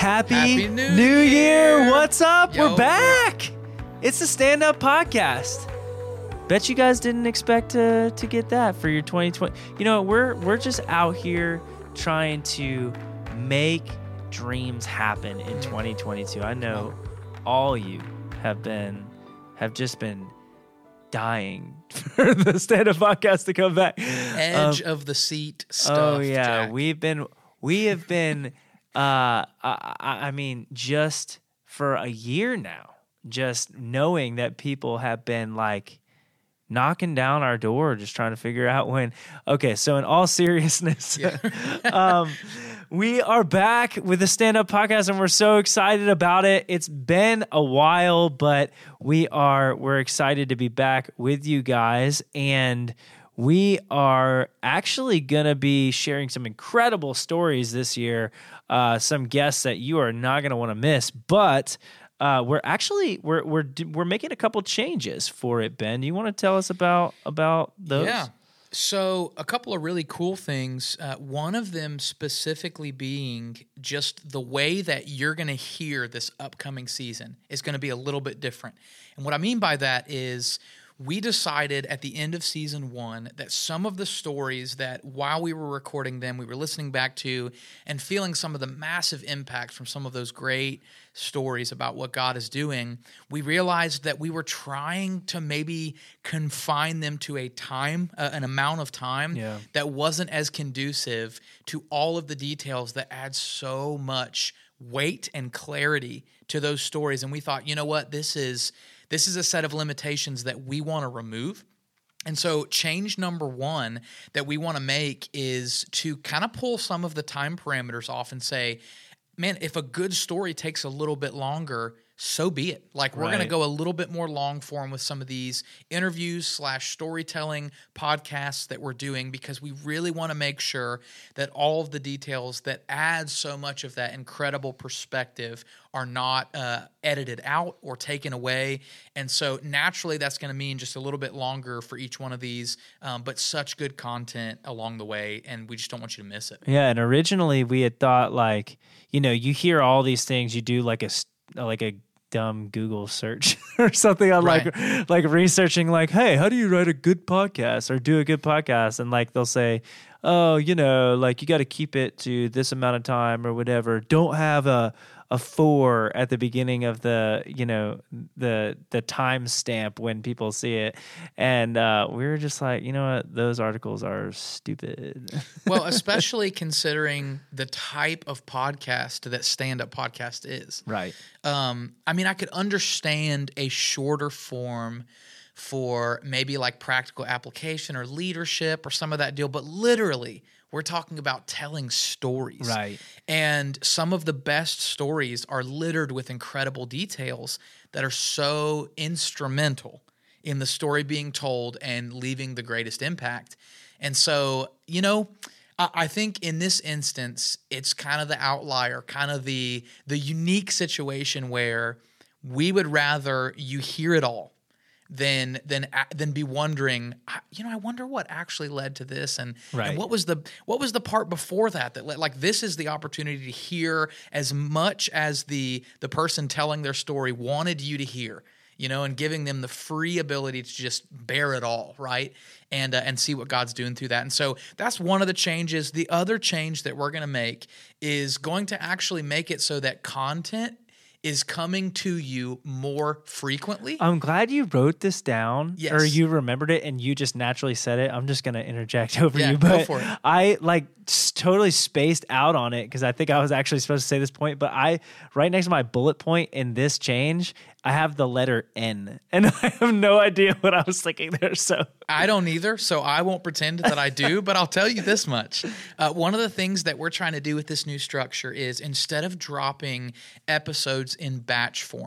Happy New New Year! Year! What's up? Yo. We're back! It's the Stand Up Podcast. Bet you guys didn't expect to get that for your 2020. You know, we're just out here trying to make dreams happen in 2022. I know all you have just been dying for the Stand Up Podcast to come back. Edge of the seat stuff. Oh yeah, Jack. we have been. I mean, just for a year now, just knowing that people have been like knocking down our door, just trying to figure out when. Okay, so in all seriousness, we are back with the Stand Up Podcast, and we're so excited about it. It's been a while, but we're excited to be back with you guys, and we are actually going to be sharing some incredible stories this year, some guests that you are not going to want to miss, but we're making a couple changes for it. Ben, do you want to tell us about those? Yeah. So a couple of really cool things. One of them specifically being just the way that you're going to hear this upcoming season is going to be a little bit different. And what I mean by that is we decided at the end of season 1 that some of the stories that while we were recording them, we were listening back to and feeling some of the massive impact from some of those great stories about what God is doing, we realized that we were trying to maybe confine them to a time, an amount of time that wasn't as conducive to all of the details that add so much weight and clarity to those stories. And we thought, you know what, this is a set of limitations that we want to remove. And so change number 1 that we want to make is to kind of pull some of the time parameters off and say, man, if a good story takes a little bit longer, so be it. Like we're going to go a little bit more long form with some of these interviews / storytelling podcasts that we're doing, because we really want to make sure that all of the details that add so much of that incredible perspective are not edited out or taken away. And so naturally that's going to mean just a little bit longer for each one of these, but such good content along the way. And we just don't want you to miss it. Yeah. And originally we had thought, like, you know, you hear all these things, you do like a dumb Google search or something on like researching, like, hey, how do you write a good podcast or do a good podcast? And like, they'll say, oh, you know, like you got to keep it to this amount of time or whatever. Don't have a 4 at the beginning of the, you know, the time stamp when people see it. And we were just like, you know what, those articles are stupid. Well, especially considering the type of podcast that Stand Up Podcast is. Right. I mean, I could understand a shorter form for maybe like practical application or leadership or some of that deal, but literally we're talking about telling stories. Right. And some of the best stories are littered with incredible details that are so instrumental in the story being told and leaving the greatest impact. And so, you know, I think in this instance, it's kind of the outlier, kind of the unique situation where we would rather you hear it all than be wondering, you know, I wonder what actually led to this, and what was the part before that led, like, this is the opportunity to hear as much as the person telling their story wanted you to hear, you know, and giving them the free ability to just bear it all, right? And see what God's doing through that. And so that's one of the changes. The other change that we're going to make is going to actually make it so that content is coming to you more frequently. I'm glad you wrote this down, yes, or you remembered it and you just naturally said it. I'm just going to interject over you, go but for it. I like totally spaced out on it because I think I was actually supposed to say this point, but right next to my bullet point in this change, I have the letter N, and I have no idea what I was thinking there. So I don't either, so I won't pretend that I do, but I'll tell you this much. One of the things that we're trying to do with this new structure is, instead of dropping episodes in batch form,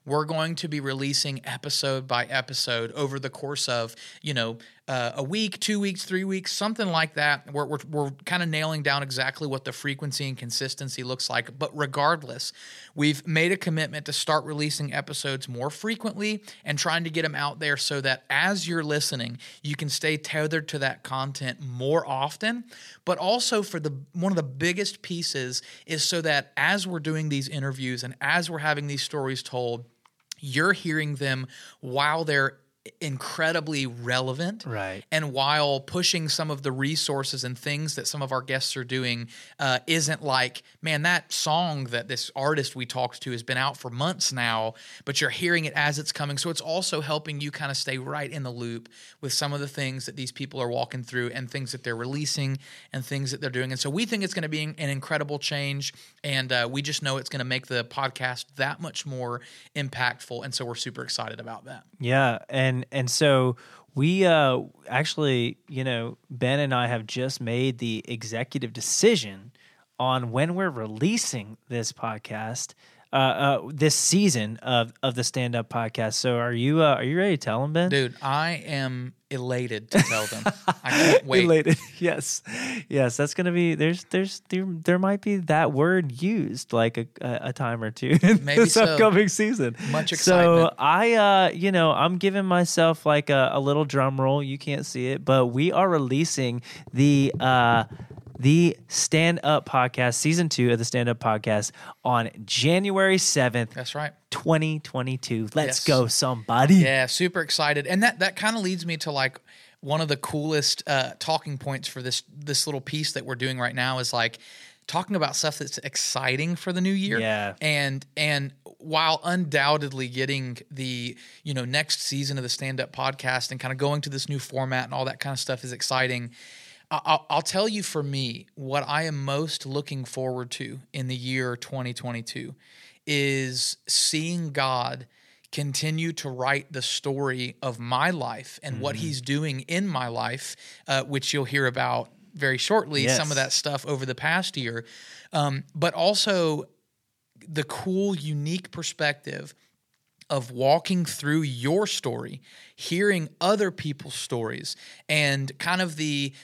we're going to be releasing episode by episode over the course of, a week, 2 weeks, 3 weeks, something like that. We're kind of nailing down exactly what the frequency and consistency looks like. But regardless, we've made a commitment to start releasing episodes more frequently and trying to get them out there so that as you're listening, you can stay tethered to that content more often. But also one of the biggest pieces is so that as we're doing these interviews and as we're having these stories told, you're hearing them while they're incredibly relevant, right? And while pushing some of the resources and things that some of our guests are doing isn't like, man, that song that this artist we talked to has been out for months now, but you're hearing it as it's coming. So it's also helping you kind of stay right in the loop with some of the things that these people are walking through and things that they're releasing and things that they're doing. And so we think it's going to be an incredible change, and we just know it's going to make the podcast that much more impactful. And so we're super excited about that. Yeah, and so we actually, Ben and I have just made the executive decision on when we're releasing this podcast, this season of the Stand Up Podcast. So are you ready to tell them, Ben? Dude, I am elated to tell them. I can't wait. Elated, yes. That's gonna be there might be that word used like a time or two in Maybe this upcoming season. Much excitement. So I'm giving myself like a little drum roll. You can't see it, but we are releasing the Stand Up Podcast, season 2 of the Stand Up Podcast on January 7th. That's right. 2022. Let's go, somebody. Yeah, super excited. And that kind of leads me to like one of the coolest talking points for this little piece that we're doing right now is like talking about stuff that's exciting for the new year. Yeah. And while undoubtedly getting the, next season of the Stand Up Podcast and kind of going to this new format and all that kind of stuff is exciting, I'll tell you, for me, what I am most looking forward to in the year 2022 is seeing God continue to write the story of my life and what he's doing in my life, which you'll hear about very shortly, some of that stuff over the past year, but also the cool, unique perspective of walking through your story, hearing other people's stories, and kind of the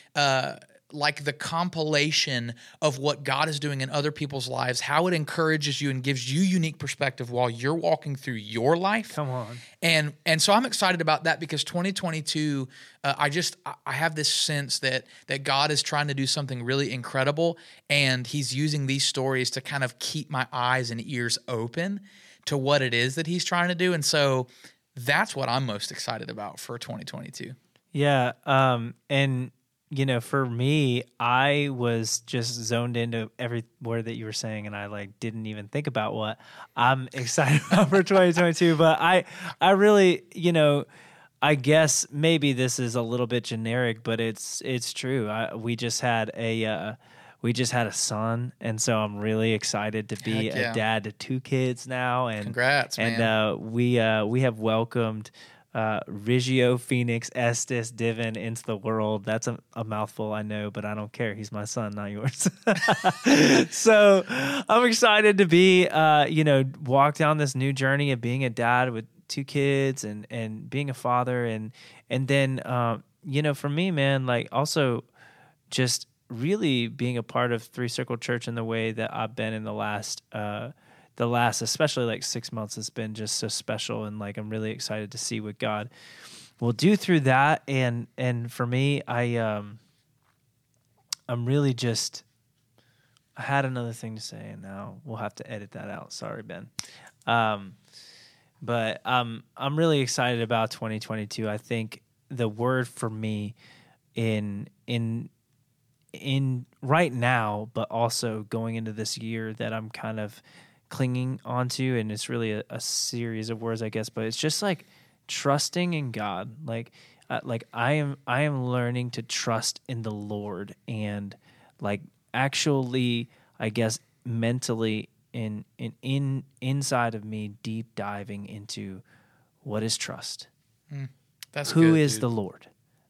the compilation of what God is doing in other people's lives, how it encourages you and gives you unique perspective while you're walking through your life. Come on. And so I'm excited about that because 2022, I have this sense that God is trying to do something really incredible, and he's using these stories to kind of keep my eyes and ears open to what it is that he's trying to do. And so that's what I'm most excited about for 2022. Yeah. And for me, I was just zoned into every word that you were saying, and I didn't even think about what I'm excited about for 2022. But I really, I guess maybe this is a little bit generic, but it's true. We just had a son, and so I'm really excited to be a dad to 2 kids now. And congrats, man. And we have welcomed Rigio Phoenix Estes Divin into the world. That's a mouthful, I know, but I don't care. He's my son, not yours. So I'm excited to be, walk down this new journey of being a dad with 2 kids and being a father. And then, for me, man, also just really being a part of Three Circle Church in the way that I've been in the last especially 6 months has been just so special, and I'm really excited to see what God will do through that. And for me, I'm really just, I had another thing to say, and now we'll have to edit that out. Sorry, Ben. But I'm really excited about 2022. I think the word for me in right now, but also going into this year that I'm kind of clinging onto, and it's really a series of words, I guess, but it's just trusting in God. I am learning to trust in the Lord, and actually, I guess, mentally inside of me, deep diving into what is trust. That's who good, is dude. the Lord?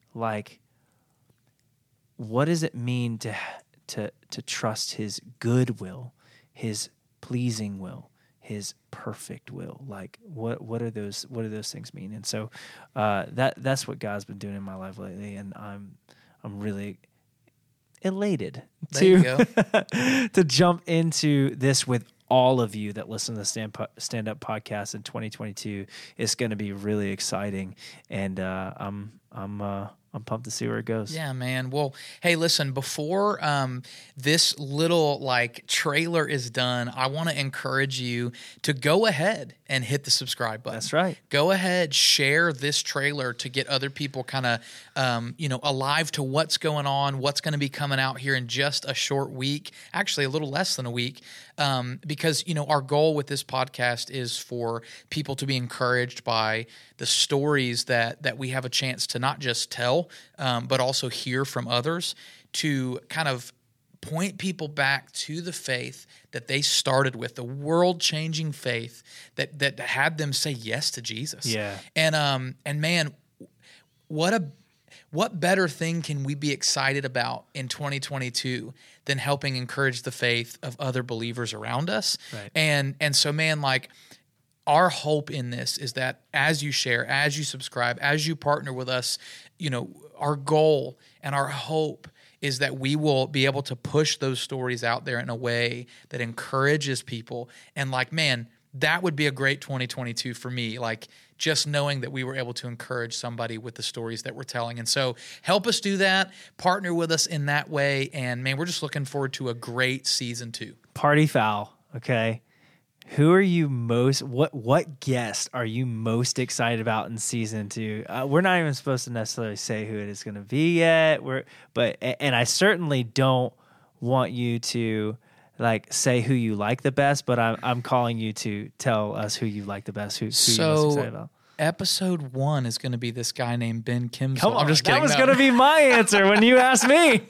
What does it mean to trust his good will, his pleasing will, his perfect will. Like what are those things mean? And so that's what God's been doing in my life lately, and I'm really elated to jump into this with all of you that listen to the Stand Up podcast in 2022. It's going to be really exciting, and I'm pumped to see where it goes. Yeah, man. Well, hey, listen, before this little like trailer is done, I want to encourage you to go ahead and hit the subscribe button. That's right. Go ahead, share this trailer to get other people kind of, alive to what's going on, what's going to be coming out here in just a short week, actually a little less than a week, because, our goal with this podcast is for people to be encouraged by the stories that we have a chance to not just tell, but also hear from others, to kind of point people back to the faith that they started with, the world-changing faith that had them say yes to Jesus. Yeah. And man, what better thing can we be excited about in 2022 than helping encourage the faith of other believers around us? Right. And so, man, like, our hope in this is that as you share, as you subscribe, as you partner with us, our goal and our hope is that we will be able to push those stories out there in a way that encourages people. And like, man, that would be a great 2022 for me. Like, just knowing that we were able to encourage somebody with the stories that we're telling. And so help us do that, partner with us in that way. And man, we're just looking forward to a great season 2. Party foul. Okay. Who are you what guest are you most excited about in season 2? We're not even supposed to necessarily say who it is going to be yet. And I certainly don't want you to like say who you like the best, but I'm calling you to tell us who you like the best, who you're most excited about. Episode 1 is going to be this guy named Ben Kimsel. Come on, I'm just kidding. That was going to be my answer when you asked me.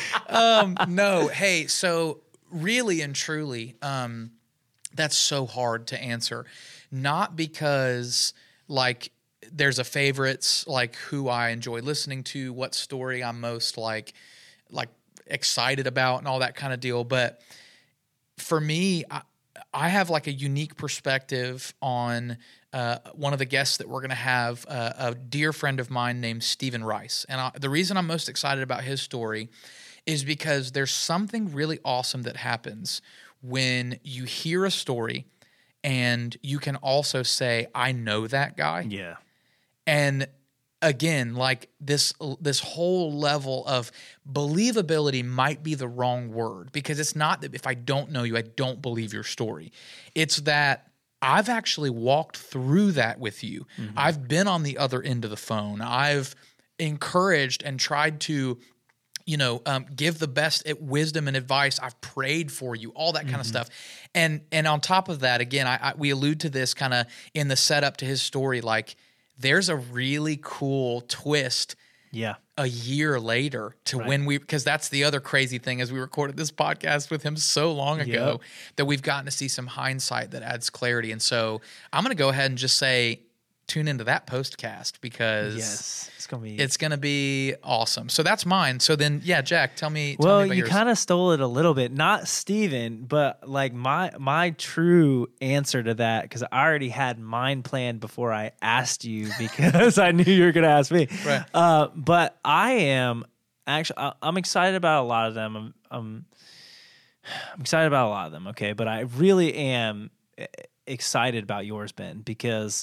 No, hey, so really and truly, that's so hard to answer. Not because like there's a favorites, like who I enjoy listening to, what story I'm most like excited about and all that kind of deal. But for me, I have like a unique perspective on one of the guests that we're going to have, a dear friend of mine named Stephen Rice. And the reason I'm most excited about his story is because there's something really awesome that happens when you hear a story and you can also say, I know that guy. Yeah. And again, like this whole level of believability might be the wrong word, because it's not that if I don't know you, I don't believe your story. It's that I've actually walked through that with you. Mm-hmm. I've been on the other end of the phone. I've encouraged and tried to give the best wisdom and advice. I've prayed for you, all that kind of stuff. And on top of that, again, we allude to this kind of in the setup to his story, like there's a really cool twist a year later to when because that's the other crazy thing, as we recorded this podcast with him so long ago, that we've gotten to see some hindsight that adds clarity. And so I'm going to go ahead and just say, tune into that postcast, because it's gonna be awesome. So that's mine. So then, Jack, tell me about you kind of stole it a little bit, not Steven, but like my true answer to that, because I already had mine planned before I asked you, because I knew you were gonna ask me. Right. But I am actually I'm excited about a lot of them. I'm excited about a lot of them. Okay, but I really am excited about yours, Ben, because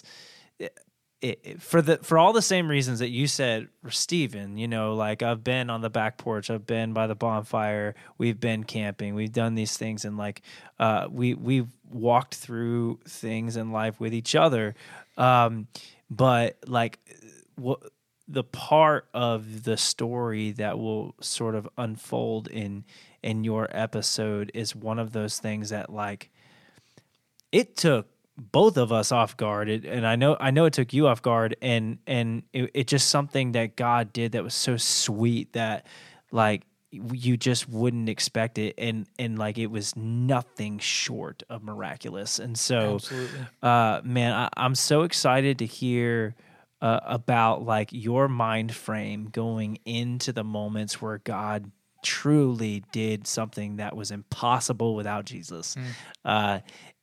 for all the same reasons that you said, Stephen, like I've been on the back porch, I've been by the bonfire, we've been camping, we've done these things, and like we've walked through things in life with each other. But like the part of the story that will sort of unfold in your episode is one of those things that like it took both of us off guard, and I know it took you off guard, and it just something that God did that was so sweet that like you just wouldn't expect it, and like it was nothing short of miraculous. And so, man, I'm so excited to hear about like your mind frame going into the moments where God truly did something that was impossible without Jesus.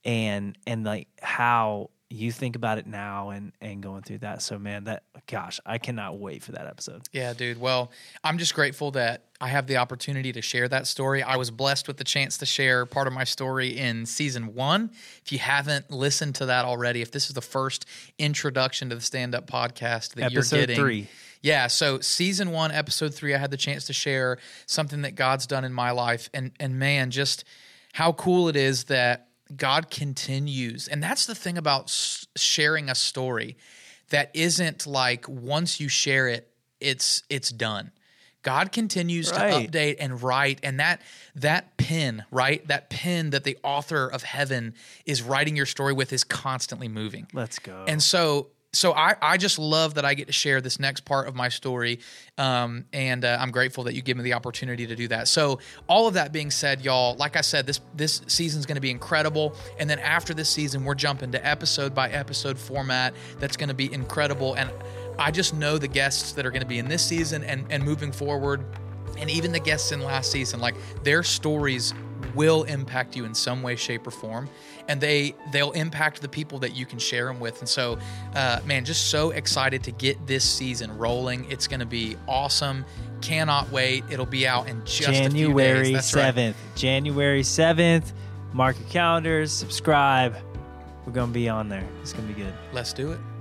and like how you think about it now and going through that. So man, I cannot wait for that episode. Yeah, dude. Well, I'm just grateful that I have the opportunity to share that story. I was blessed with the chance to share part of my story in season 1. If you haven't listened to that already, if this is the first introduction to the Stand Up podcast that Episode you're getting. 3. Yeah, so season 1, episode 3, I had the chance to share something that God's done in my life. And man, just how cool it is that God continues. And that's the thing about sharing a story that isn't like once you share it, it's done. God continues to update and write, and that pen, right? That pen that the author of heaven is writing your story with is constantly moving. Let's go. And so I just love that I get to share this next part of my story, and I'm grateful that you give me the opportunity to do that. So all of that being said, y'all, like I said, this season's going to be incredible, and then after this season, we're jumping to episode by episode format that's going to be incredible, and I just know the guests that are going to be in this season and moving forward, and even the guests in last season, like their stories will impact you in some way, shape, or form, and they'll impact the people that you can share them with. And so, man, just so excited to get this season rolling. It's going to be awesome. Cannot wait. It'll be out in just a few days. That's 7th. right. January 7th. Mark your calendars. Subscribe. We're going to be on there. It's going to be good. Let's do it.